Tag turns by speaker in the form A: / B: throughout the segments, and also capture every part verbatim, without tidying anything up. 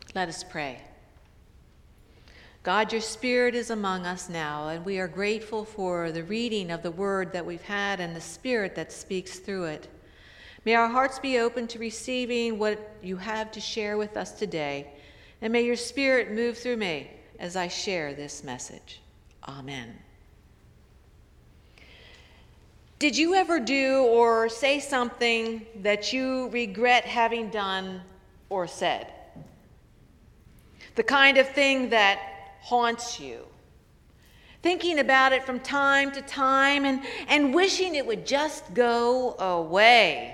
A: Let us pray. God, your Spirit is among us now, and we are grateful for the reading of the word that we've had and the Spirit that speaks through it. May our hearts be open to receiving what you have to share with us today, and may your Spirit move through me as I share this message. Amen. Did you ever do or say something that you regret having done or said? The kind of thing that haunts you. Thinking about it from time to time and, and wishing it would just go away.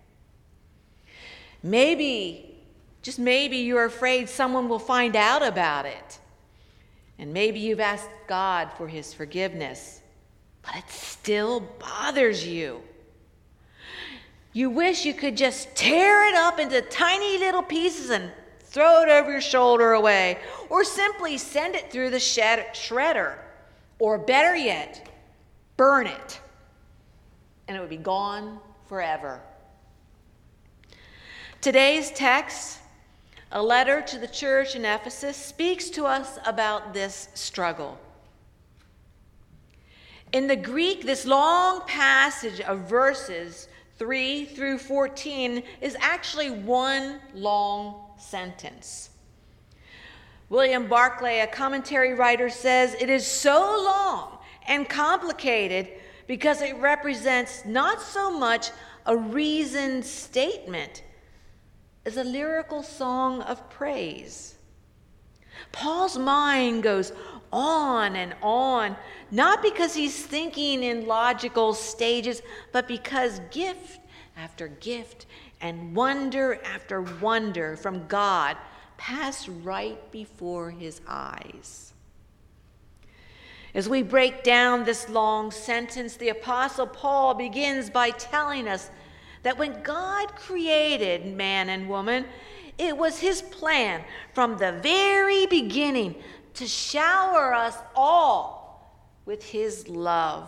A: Maybe, just maybe you're afraid someone will find out about it. And maybe you've asked God for his forgiveness, but it still bothers you. You wish you could just tear it up into tiny little pieces and throw it over your shoulder away, or simply send it through the shredder, or better yet, burn it, and it would be gone forever. Today's text, a letter to the church in Ephesus, speaks to us about this struggle. In the Greek, this long passage of verses three through fourteen is actually one long sentence. William Barclay, a commentary writer, says it is so long and complicated because it represents not so much a reasoned statement as a lyrical song of praise. Paul's mind goes on and on, not because he's thinking in logical stages, but because gift after gift and wonder after wonder from God pass right before his eyes. As we break down this long sentence, the Apostle Paul begins by telling us that when God created man and woman, it was his plan from the very beginning to shower us all with his love.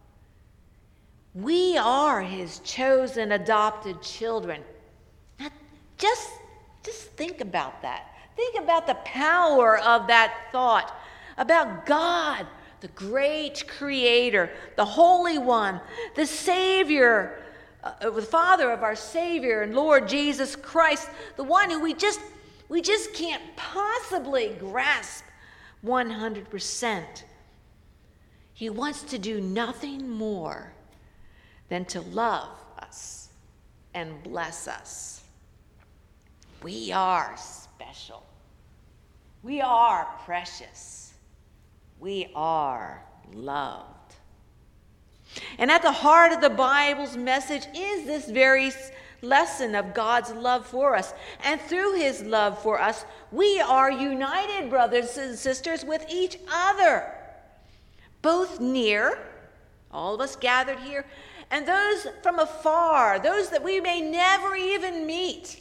A: We are his chosen adopted children. Now, just, just think about that. Think about the power of that thought, about God, the great creator, the Holy One, the Savior, uh, the Father of our Savior and Lord Jesus Christ, the one who we just, we just can't possibly grasp one hundred percent. He wants to do nothing more than to love us and bless us. We are special. We are precious. We are loved. And at the heart of the Bible's message is this very lesson of God's love for us. And through his love for us, we are united, brothers and sisters, with each other. Both near, all of us gathered here, and those from afar, those that we may never even meet.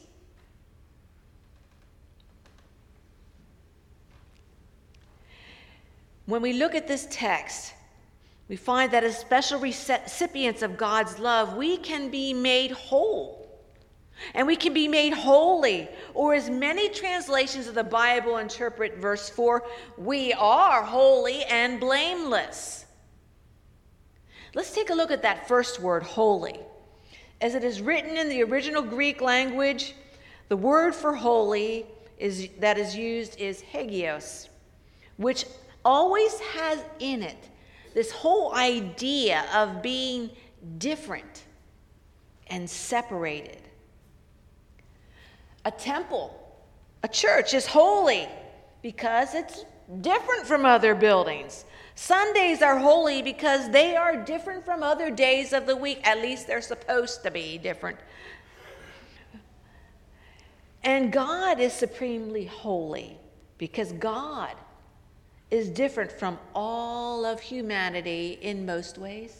A: When we look at this text, we find that as special recipients of God's love, we can be made whole. And we can be made holy, or as many translations of the Bible interpret verse four, we are holy and blameless. Let's take a look at that first word, holy. As it is written in the original Greek language, the word for holy is, that is used is hagios, which always has in it this whole idea of being different and separated. A temple, a church is holy because it's different from other buildings. Sundays are holy because they are different from other days of the week. At least they're supposed to be different. And God is supremely holy because God is different from all of humanity in most ways.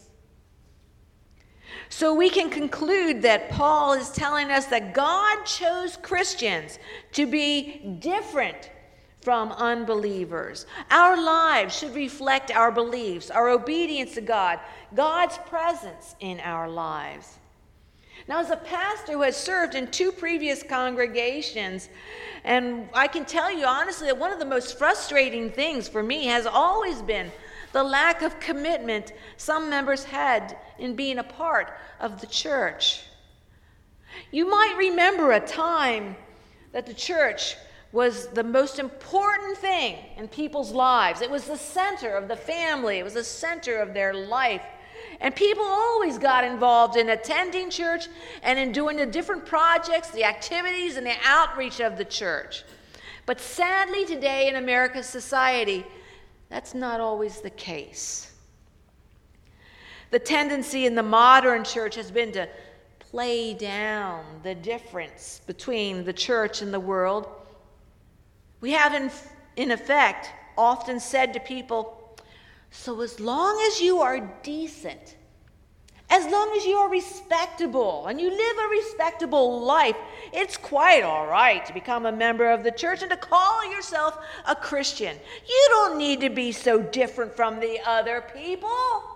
A: So we can conclude that Paul is telling us that God chose Christians to be different from unbelievers. Our lives should reflect our beliefs, our obedience to God, God's presence in our lives. Now, as a pastor who has served in two previous congregations, and I can tell you honestly that one of the most frustrating things for me has always been the lack of commitment some members had in being a part of the church. You might remember a time that the church was the most important thing in people's lives. It was the center of the family. It was the center of their life. And people always got involved in attending church and in doing the different projects, the activities, and the outreach of the church. But sadly, today in America's society, that's not always the case. The tendency in the modern church has been to play down the difference between the church and the world. We have, in, in effect, often said to people, so as long as you are decent, as long as you are respectable, and you live a respectable life, it's quite all right to become a member of the church and to call yourself a Christian. You don't need to be so different from the other people.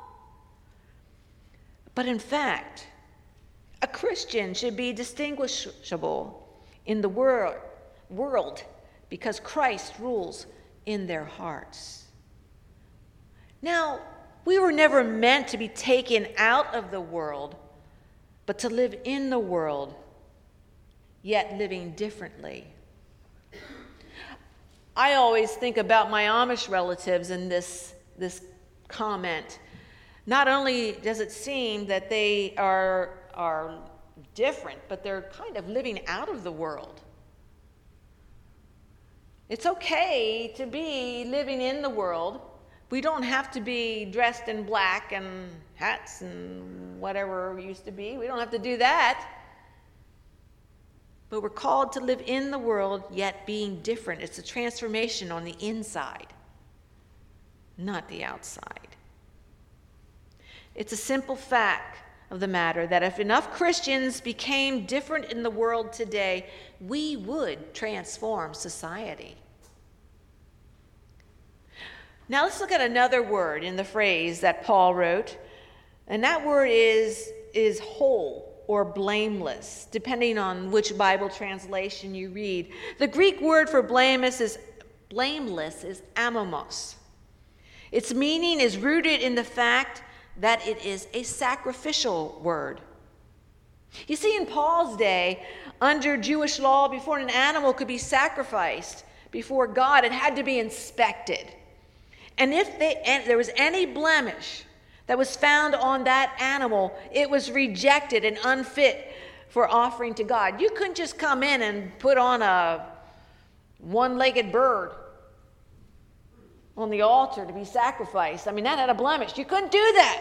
A: But in fact, a Christian should be distinguishable in the world, world because Christ rules in their hearts. Now, we were never meant to be taken out of the world, but to live in the world, yet living differently. I always think about my Amish relatives in this, this comment. Not only does it seem that they are, are different, but they're kind of living out of the world. It's okay to be living in the world. We don't have to be dressed in black and hats and whatever it used to be. We don't have to do that. But we're called to live in the world, yet being different. It's a transformation on the inside, not the outside. It's a simple fact of the matter that if enough Christians became different in the world today, we would transform society. Now let's look at another word in the phrase that Paul wrote, and that word is, is whole or blameless, depending on which Bible translation you read. The Greek word for blameless is, blameless is amomos. Its meaning is rooted in the fact that it is a sacrificial word. You see, in Paul's day, under Jewish law, before an animal could be sacrificed before God, it had to be inspected. And if they, and there was any blemish that was found on that animal, it was rejected and unfit for offering to God. You couldn't just come in and put on a one-legged bird on the altar to be sacrificed. I mean, that had a blemish. You couldn't do that.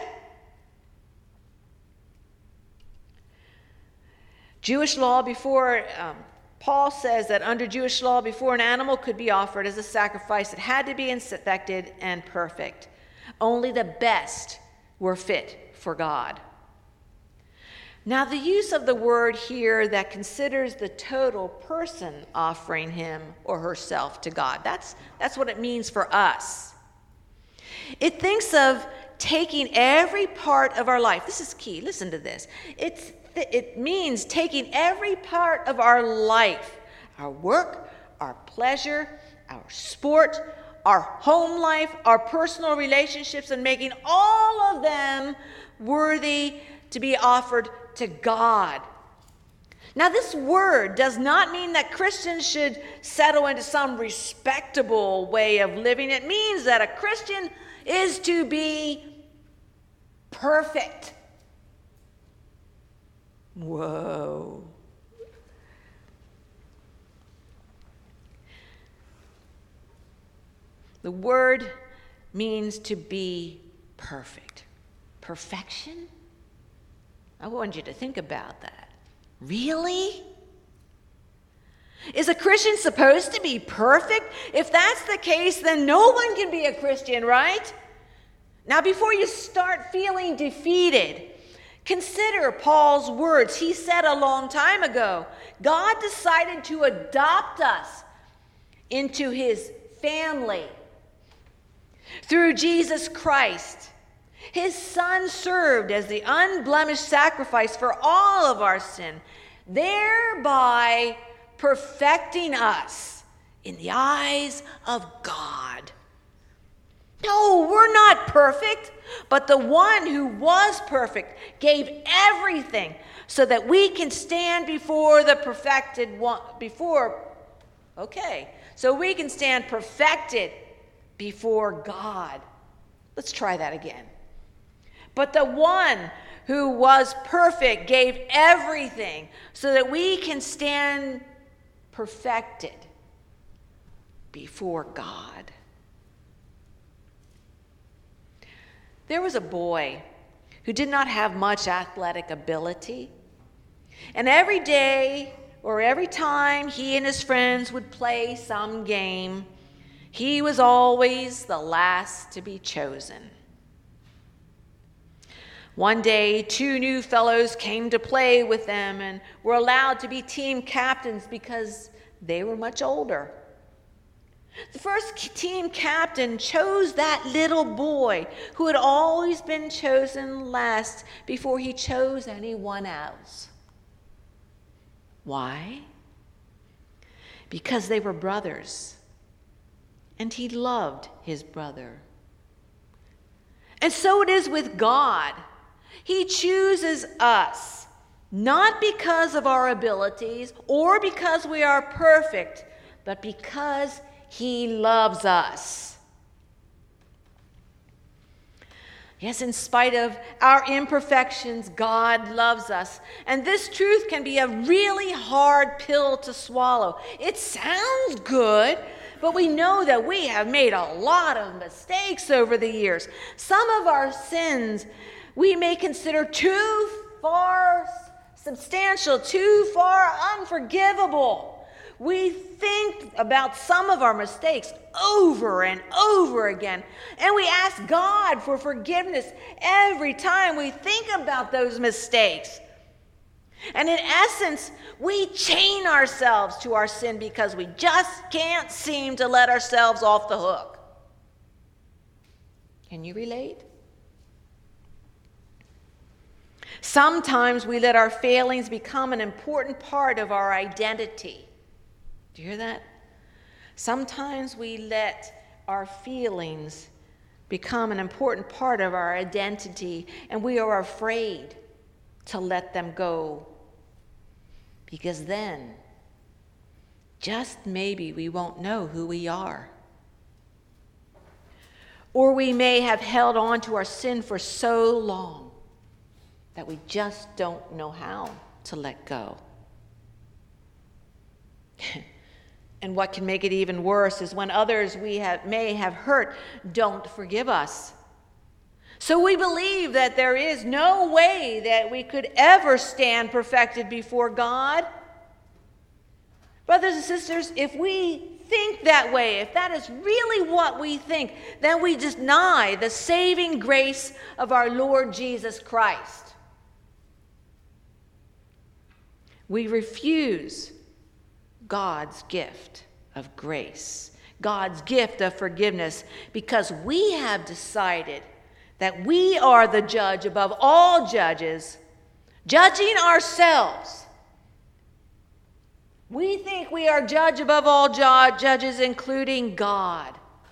A: Jewish law before... Um, Paul says that under Jewish law, before an animal could be offered as a sacrifice, it had to be inspected and perfect. Only the best were fit for God. Now, the use of the word here that considers the total person offering him or herself to God, that's, that's what it means for us. It thinks of taking every part of our life. This is key. Listen to this. It's It means taking every part of our life, our work, our pleasure, our sport, our home life, our personal relationships, and making all of them worthy to be offered to God. Now, this word does not mean that Christians should settle into some respectable way of living. It means that a Christian is to be perfect. Whoa. The word means to be perfect. Perfection? I want you to think about that. Really? Is a Christian supposed to be perfect? If that's the case, then no one can be a Christian, right? Now, before you start feeling defeated, consider Paul's words. He said a long time ago, God decided to adopt us into his family through Jesus Christ. His Son served as the unblemished sacrifice for all of our sin, thereby perfecting us in the eyes of God. No, we're not perfect, but the one who was perfect gave everything so that we can stand before the perfected one, before, okay, so we can stand perfected before God. Let's try that again. But the one who was perfect gave everything so that we can stand perfected before God. There was a boy who did not have much athletic ability. And every day or every time he and his friends would play some game, he was always the last to be chosen. One day, two new fellows came to play with them and were allowed to be team captains because they were much older. The first team captain chose that little boy who had always been chosen last before he chose anyone else. Why? Because they were brothers, and he loved his brother. And so it is with God. He chooses us, not because of our abilities or because we are perfect, but because he loves us. Yes, in spite of our imperfections, God loves us. And this truth can be a really hard pill to swallow. It sounds good, but we know that we have made a lot of mistakes over the years. Some of our sins we may consider too far substantial, too far unforgivable. We think about some of our mistakes over and over again, and we ask God for forgiveness every time we think about those mistakes. And in essence, we chain ourselves to our sin because we just can't seem to let ourselves off the hook. Can you relate? Sometimes we let our failings become an important part of our identity. Do you hear that? Sometimes we let our feelings become an important part of our identity, and we are afraid to let them go. Because then, just maybe we won't know who we are. Or we may have held on to our sin for so long that we just don't know how to let go. And what can make it even worse is when others we have, may have hurt don't forgive us. So we believe that there is no way that we could ever stand perfected before God. Brothers and sisters, if we think that way, if that is really what we think, then we deny the saving grace of our Lord Jesus Christ. We refuse God's gift of grace, God's gift of forgiveness, because we have decided that we are the judge above all judges, judging ourselves. We think we are judge above all judges, including God.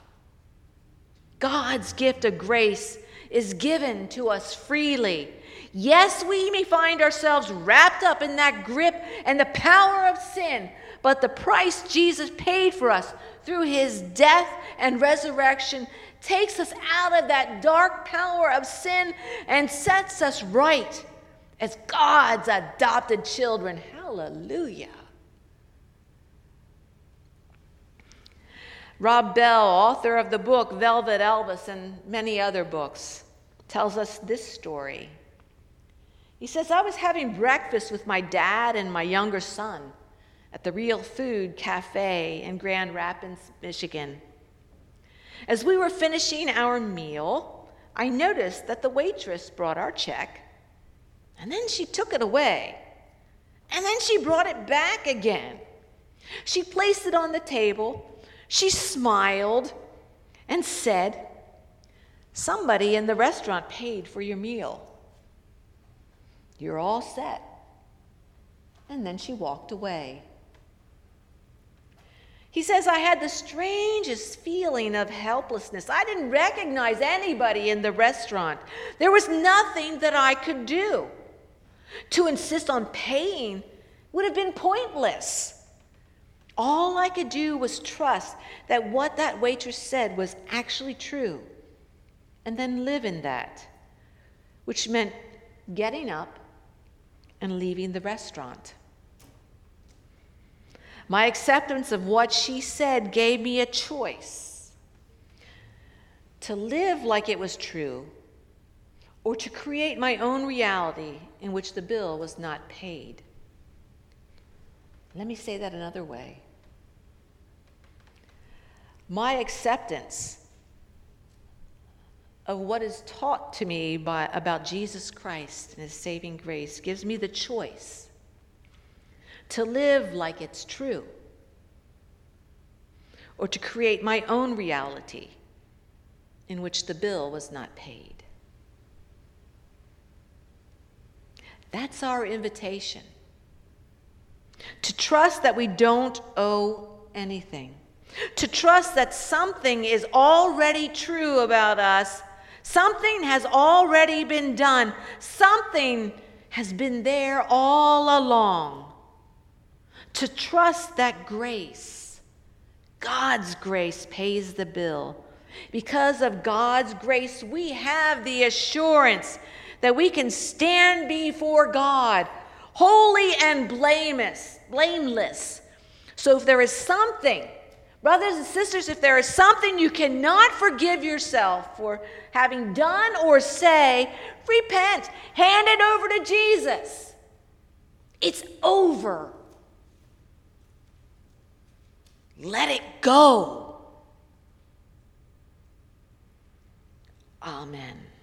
A: God's gift of grace is given to us freely. Yes, we may find ourselves wrapped up in that grip and the power of sin, but the price Jesus paid for us through his death and resurrection takes us out of that dark power of sin and sets us right as God's adopted children. Hallelujah. Rob Bell, author of the book Velvet Elvis and many other books, tells us this story. He says, I was having breakfast with my dad and my younger son at the Real Food Cafe in Grand Rapids, Michigan. As we were finishing our meal, I noticed that the waitress brought our check, and then she took it away, and then she brought it back again. She placed it on the table, she smiled, and said, Somebody in the restaurant paid for your meal. You're all set. And then she walked away. He says, I had the strangest feeling of helplessness. I didn't recognize anybody in the restaurant. There was nothing that I could do. To insist on paying would have been pointless. All I could do was trust that what that waitress said was actually true, and then live in that, which meant getting up and leaving the restaurant. My acceptance of what she said gave me a choice: to live like it was true, or to create my own reality in which the bill was not paid. Let me say that another way. My acceptance of what is taught to me by, about Jesus Christ and his saving grace gives me the choice to live like it's true, or to create my own reality in which the bill was not paid. That's our invitation. To trust that we don't owe anything. To trust that something is already true about us. Something has already been done. Something has been there all along. To trust that grace, God's grace, pays the bill. Because of God's grace, we have the assurance that we can stand before God, holy and blameless, blameless. So if there is something, brothers and sisters, if there is something you cannot forgive yourself for having done or say, repent, hand it over to Jesus. It's over. Let it go. Amen.